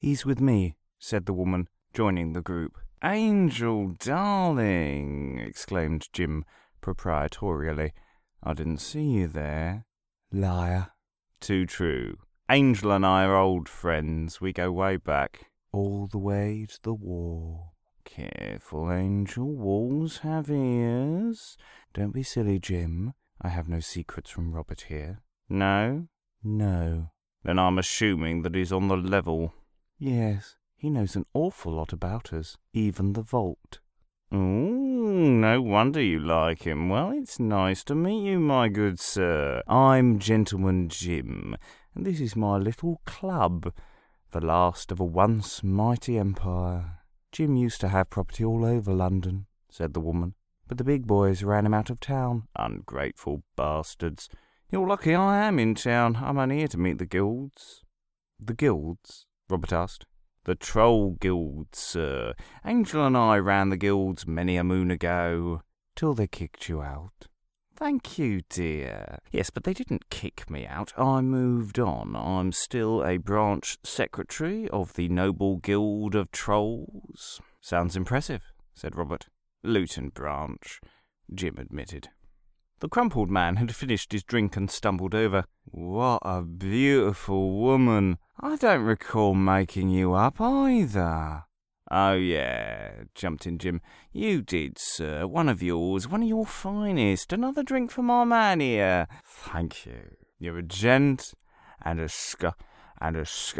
"He's with me," said the woman, joining the group. "Angel, darling!" exclaimed Jim proprietorially. "I didn't see you there." "Liar." "Too true. Angel and I are old friends. We go way back." "All the way to the war." "Careful, Angel. Walls have ears." "Don't be silly, Jim. I have no secrets from Robert here." "No?" "No." "Then I'm assuming that he's on the level." "Yes. He knows an awful lot about us, even the vault." "Ooh, no wonder you like him. Well, it's nice to meet you, my good sir. I'm Gentleman Jim, and this is my little club, the last of a once mighty empire." "Jim used to have property all over London," said the woman, "but the big boys ran him out of town." "Ungrateful bastards. You're lucky I am in town. I'm only here to meet the guilds." "The guilds?" Robert asked. "The Troll Guild, sir. Angel and I ran the guilds many a moon ago." "Till they kicked you out." "Thank you, dear. Yes, but they didn't kick me out. I moved on. I'm still a branch secretary of the Noble Guild of Trolls." "Sounds impressive," said Robert. "Luton branch," Jim admitted. The crumpled man had finished his drink and stumbled over. "What a beautiful woman. I don't recall making you up either." "Oh, yeah," jumped in Jim. "You did, sir. One of yours, one of your finest. Another drink for my man here." "Thank you. You're a gent and a and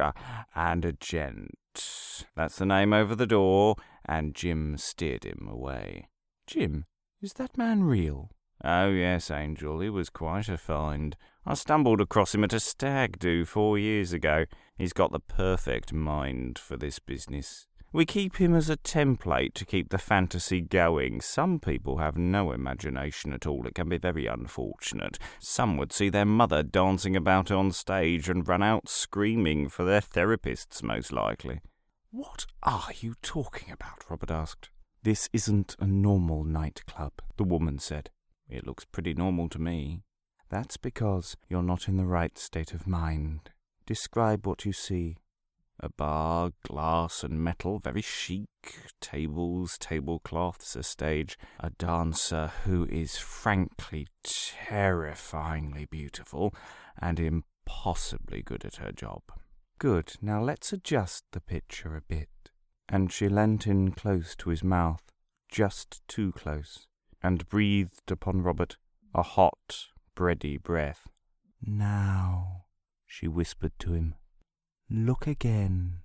a gent. That's the name over the door," and Jim steered him away. "Jim, is that man real?" "Oh, yes, Angel. He was quite a find. I stumbled across him at a stag do 4 years ago. He's got the perfect mind for this business. We keep him as a template to keep the fantasy going. Some people have no imagination at all. It can be very unfortunate. Some would see their mother dancing about on stage and run out screaming for their therapists, most likely." "What are you talking about?" Robert asked. "This isn't a normal nightclub," the woman said. "It looks pretty normal to me." "That's because you're not in the right state of mind. Describe what you see." "A bar, glass and metal, very chic. Tables, tablecloths, a stage. A dancer who is frankly terrifyingly beautiful and impossibly good at her job." "Good. Now let's adjust the picture a bit." And she leant in close to his mouth, just too close, and breathed upon Robert a hot, bready breath. "Now," she whispered to him, "look again."